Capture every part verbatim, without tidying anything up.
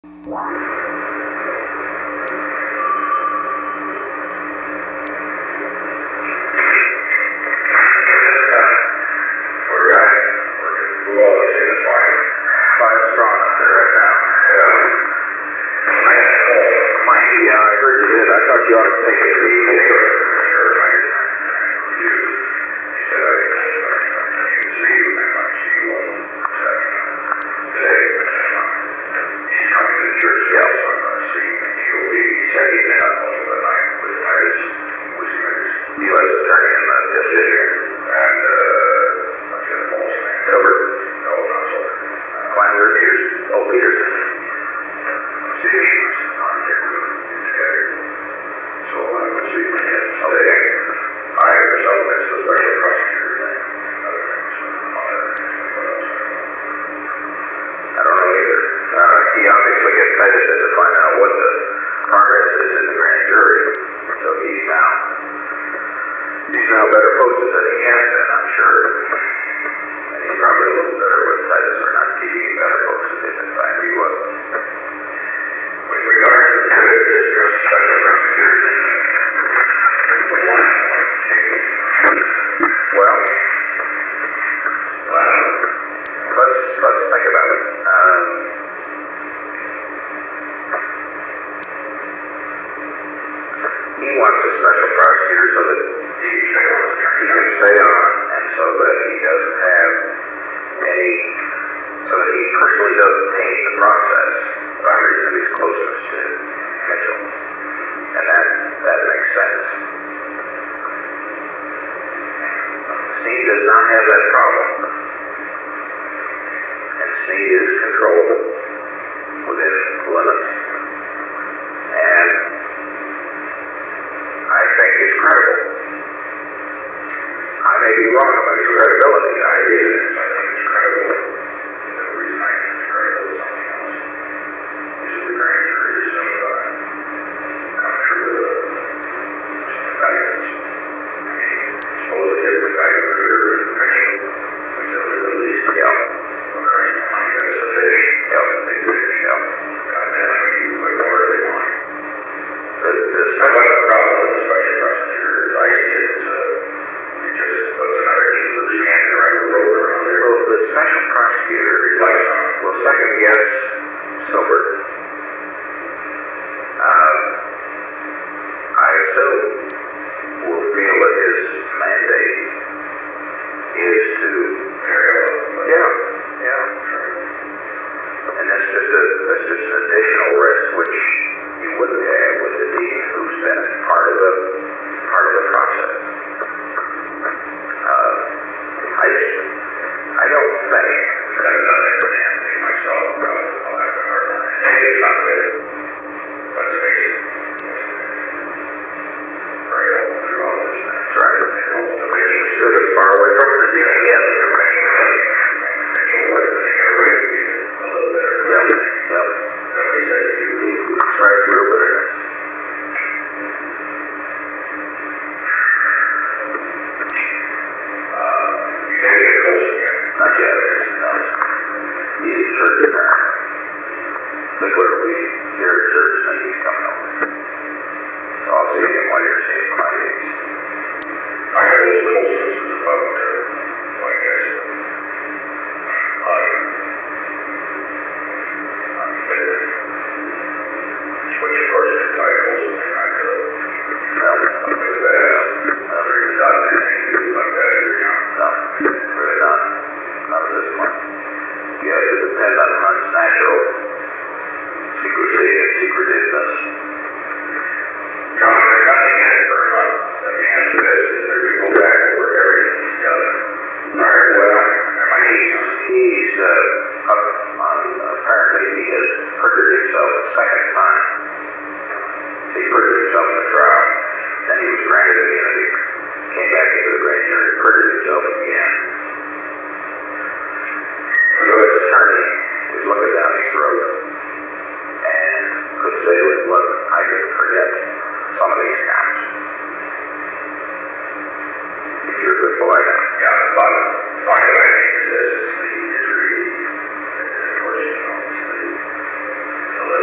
So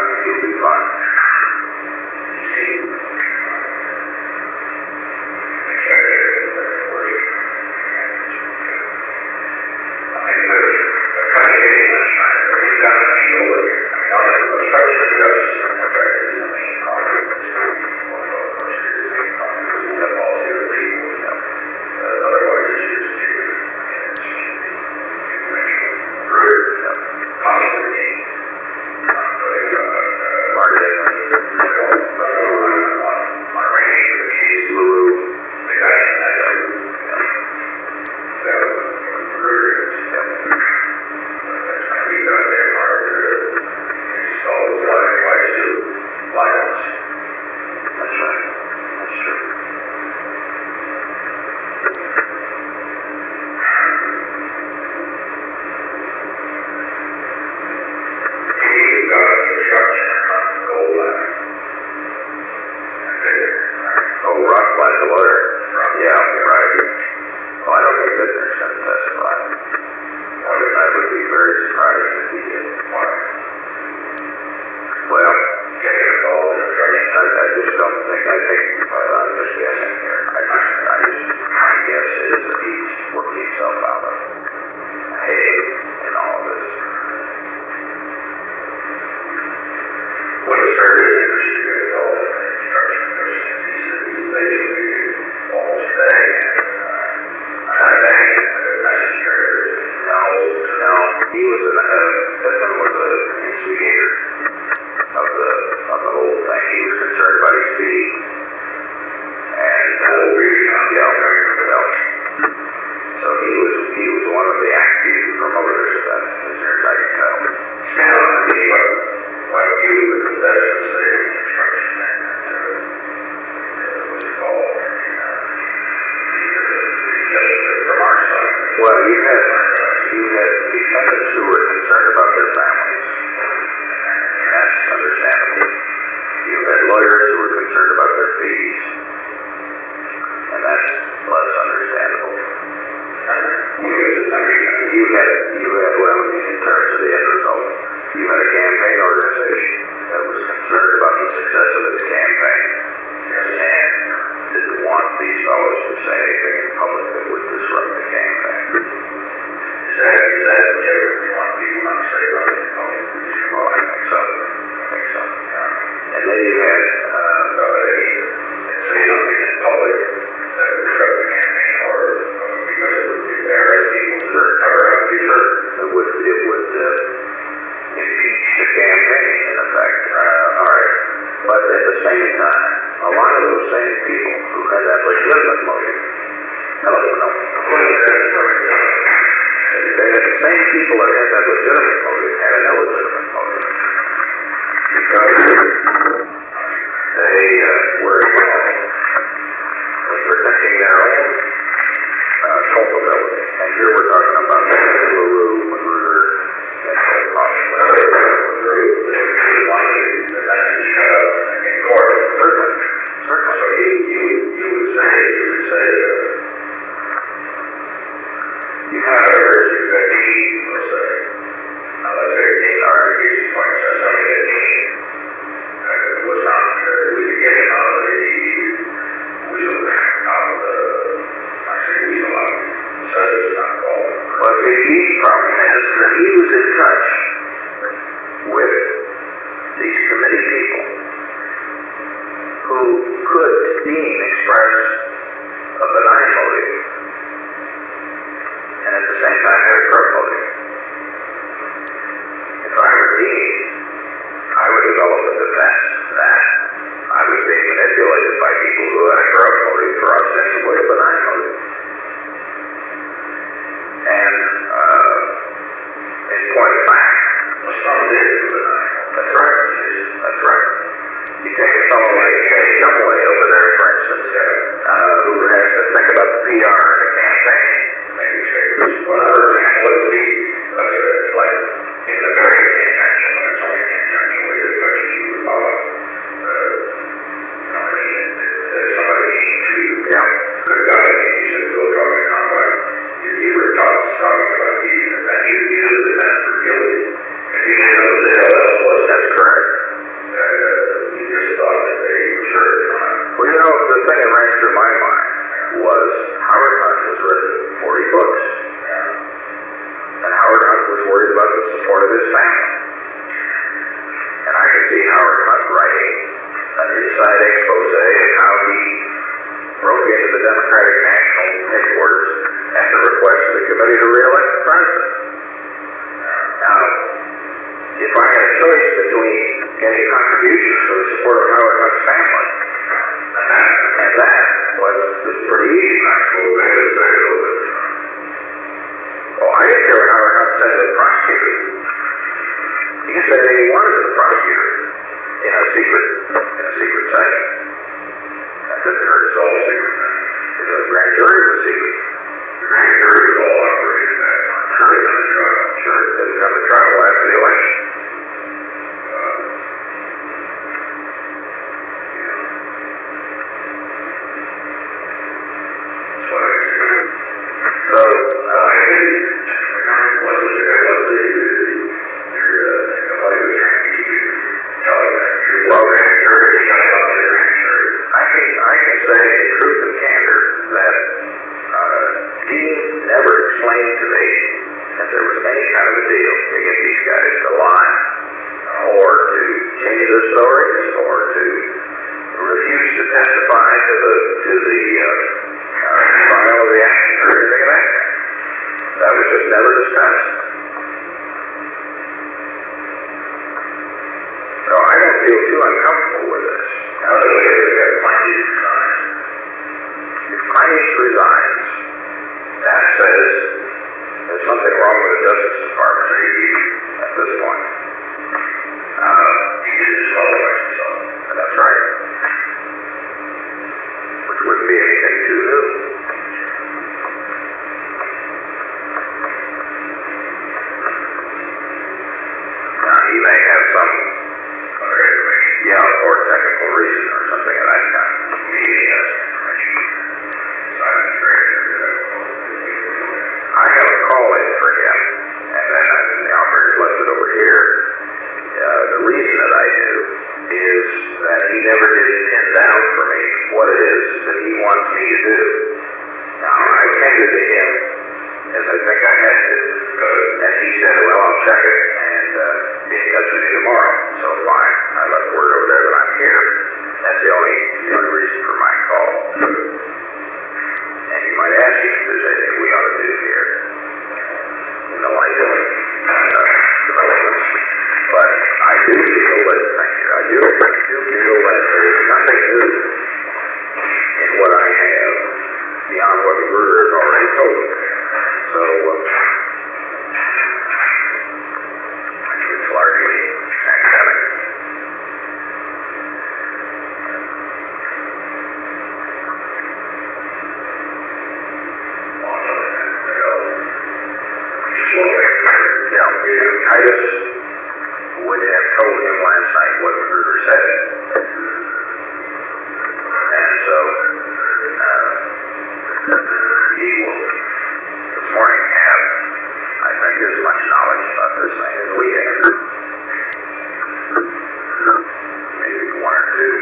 think you'll be fine. Well, you had you had defendants who were concerned about their families. That's understandable. You had lawyers who were concerned about their fees, and that's less understandable. You had you had you had well, in terms of the end result, you had a campaign organization that was concerned about the success of its campaign and didn't want these fellows to say anything in public that would disrupt the campaign. Is that, is that what you want people not to say about it in public? Well, I think so. I think so. Yeah. And then you had, uh, they say something in public that would disrupt the campaign, or because it would embarrass people to cover up the hurt. It would, it would uh, impeach the campaign, in effect. Uh, all right. But at the same time, a lot of those same people who had that legitimate motive, no, no, they had the same people that had that legitimate motive had an illegitimate motive. Because they uh, were involved in protecting their own uh, culpability. And here we're talking about LaRue, Magruder, and possibly they wanted the message shut up in court. Certainly. Certainly. So you, you, you would say, you would say, uh, you have a you got D, let's say, now let's say He said he wanted the prosecutor in a secret, in a secret session. I couldn't hurt his all secret. The grand jury was secret. The grand jury was all operated at that time. Sure, it didn't trial. Sure, it didn't come to trial after the election. Uh, so, so uh, I think what was it? What was the nobody was trying to keep you telling that truth? Well, grand jury, you got to tell the grand jury. I can I can say in truth and candor that uh, Dean never explained to me that there was any kind of a deal to get these guys to lie, or to change their stories, or to refuse to testify to the to the uh, uh, trial of the action or anything like that. That was just never discussed. So I don't feel too uncomfortable with this. Now, the way we have Kleinius resigns. If Kleinius resigns, that says there's something wrong with the Justice Department at this point. Uh, he did his election, so that's right. Which wouldn't be anything too new. Now, he may have some other information, yeah, or technical reason or something of that kind. Maybe he has information. So I'm afraid I have a call in for him, and then I, the operator left it over here. Uh, the reason that I do is that he never did pin down for me what it is that he wants me to do. Now, I tended to him, as I think I had to, uh, and he said, well, I'll check it, and uh, be in touch with you tomorrow. So fine, I left word over there that I'm here. That's the only, the only reason for my call. And you might ask him if there's anything we ought to do here in the light of uh, developments. But I do feel that, thank you, I do, I do feel that there is nothing new in what I have beyond what the Magruder has already told me. So, uh, it's largely academic. Yeah, Titus would have told him last night what Magruder said. And so, uh, he will, this morning, have, I think, as much knowledge about this thing as we have. Maybe one or two.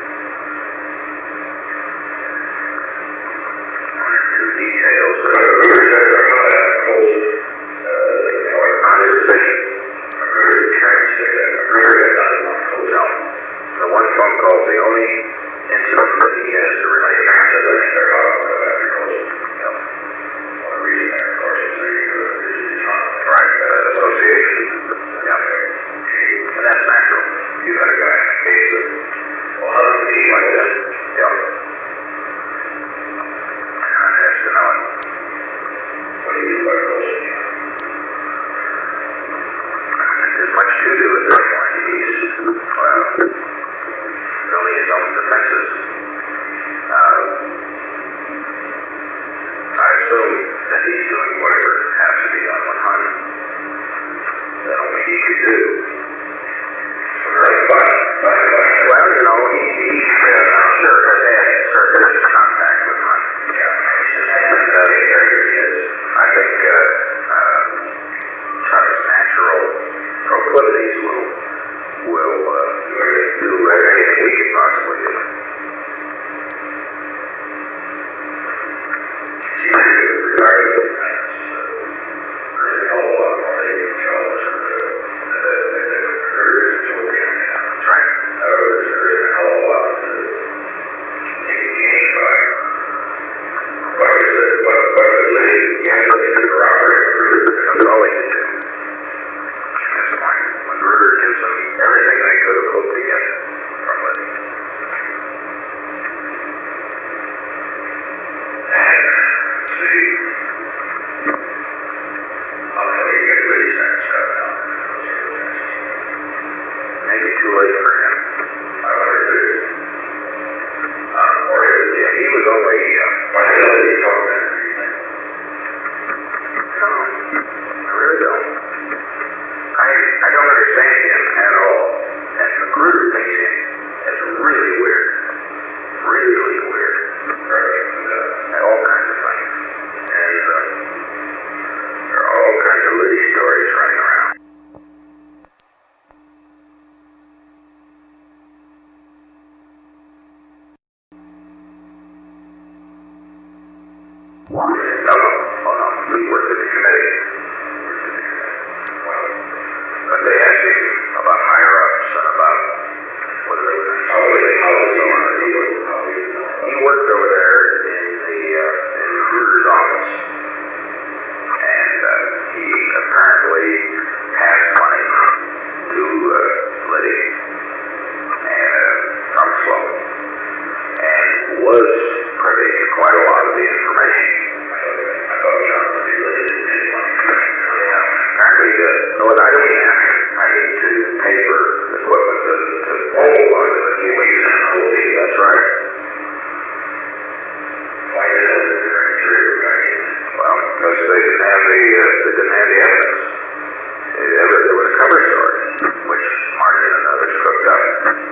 One or two details. Magruder said they're going to have cold, uh, on his decision. Magruder trying to say that Magruder had done it on cold. No. The one phone call is the only incident that he has to relate to. So they're hot on that after cold. No. Well, the reason there, of course, is the right uh, association. Yeah. And that's natural. You had a guy in the case of, well, how does he like that? Yeah. Kind of has to know it. What do you mean by cold? There's much to do at this point. He's, well, building his own defenses. Uh, I assume that he's doing whatever has to be done with Hunt that only he could do. So that's fine. Well, you know, he, he uh, sure has had certain contact with Hunt. Yeah. And uh, there he is. I think uh, uh, Trump's natural proclivities will will uh, do anything we can possibly do. Regarding the defense, there's a whole lot more they can show us than the Magruder is what we have now. That's right. In other words, there isn't a whole lot to take a gain by. What is it? What, what is it? You have to corroborate Magruder. That's all they can do. That's fine. Magruder gives them everything they could have hoped to get. too late for him. I wonder if it is. Uh, or is it, yeah, he was only, uh, what the hell did he talk about? No, I really don't. I, I don't understand him at all. And Magruder thinks him as really weird. Really weird. Right. And all kinds of things. And uh, there are all kinds of Liddy stories running around. No, no, oh no, we worked at the committee. But they asked him about higher-ups and about what they were how they how so on. He, he worked over there in the uh, in Magruder's office, and uh, he apparently passed money to uh, Liddy and uh, Trumpslow, and was privy to quite a lot of the information. I thought John Liddy didn't pay money. Yeah, apparently, uh, no, I don't mean that. I mean to pay for equipment to, to hold on to the keys and hold the, that's right. Why did it have the trigger back in? Well, because they didn't have the, uh, they didn't have the evidence. They, ever, there was a cover story, which Martin and others cooked up.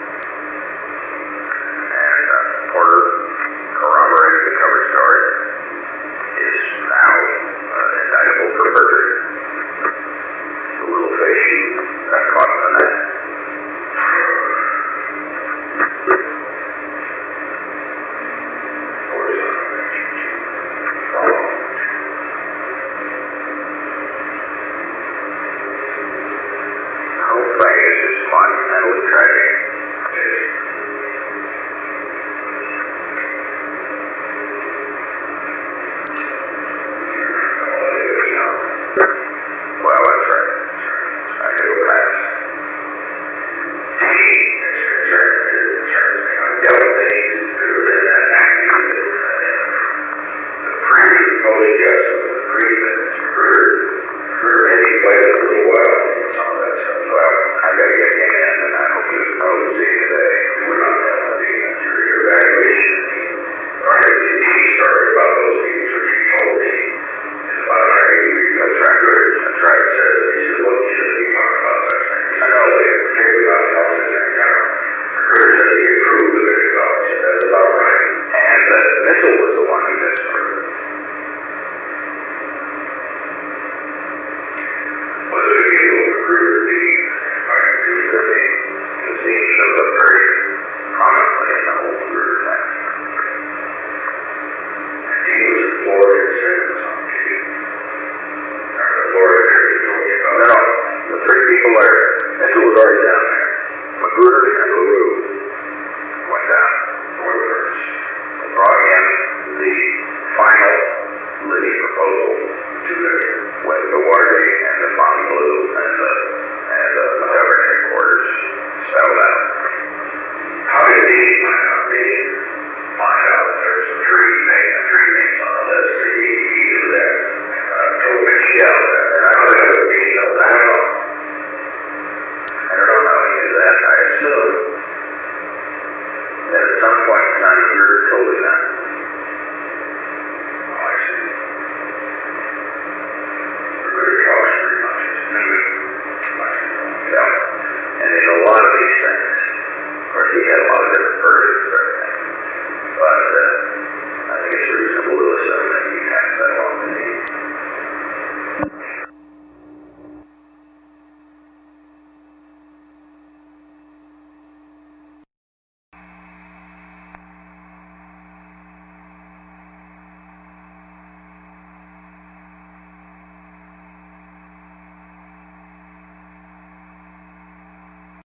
And uh, Porter corroborated the cover story. Is now uh, indictable for perjury. The little fish got caught in the net. The whole thing is just monumentally tragic. Well, that's right. I knew it passed. He is concerned, is concerned. I don't think he's good at acting. The previous police justice, the previous Magruder, Magruder, and he played it a little while and some of that stuff. Well, I got to get him in, and I hope he'll probably see you today. We're not having the jury evaluation. Or he started about those things which he told me. About our that's right, good. That's right. It says, he said, well, you shouldn't be talking about such things. I know, particularly about the officers in town. Magruder said he approved of it. He said, that's about right. And uh, Mitchell was the one who disapproved. What a big deal Magruder being invited to the meeting. Because he showed up very prominently in the whole Magruder thing. And he was in Florida and said it was on T V. No, the three people there, Mitchell was already down there. Magruder and LaRue went down. They brought in the final Liddy proposal to the, with the Watergate and the Fontainebleau and the, and the McGovern headquarters spelled out. How did he find out? Did he find out that there was a tree name, a tree names on the list? Did he, he do that? Uh, told Michelle that. I don't know if he knows. I don't know. I don't know how he knew that. I assume that at some point in time, Magruder told him that. Oh, I see. Magruder talks pretty much. Mm-hmm. Yeah. And in a lot of these things, of course, he had a